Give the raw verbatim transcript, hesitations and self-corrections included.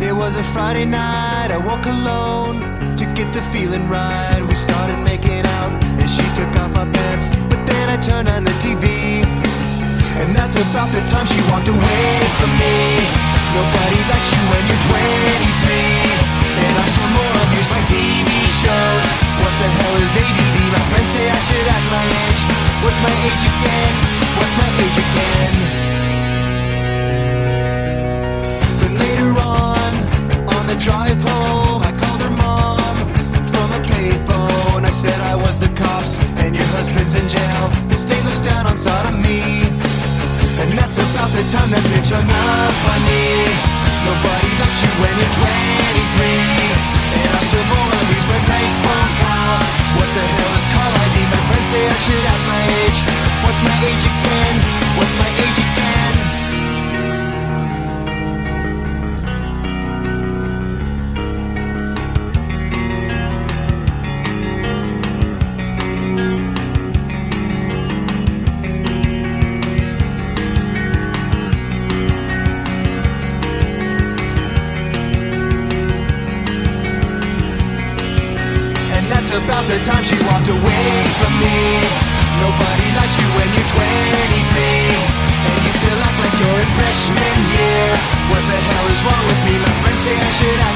It was a Friday night, I woke alone to get the feeling right. We started making out and she took off my pants, but then I turned on the T V, and that's about the time she walked away from me. Nobody likes you when you're twenty-three, and I still more abuse my T V shows. What the hell is A D D? My friends say I should act my age. What's my age again? What's my age again? Then later on, on the drive home, I called her mom from a payphone. I said I was the cops and your husband's in jail. The state looks down on sodomy, and that's about the time that bitch hung up on me. Nobody likes you when you're twenty-three, and I still more abuse my prank phone calls. What the hell is call I D? My friends say I should act my age. What's my age again? What's my age again? About the time she walked away from me. Nobody likes you when you're twenty-three, and you still act like you're in freshman year. What the hell is wrong with me? My friends say I should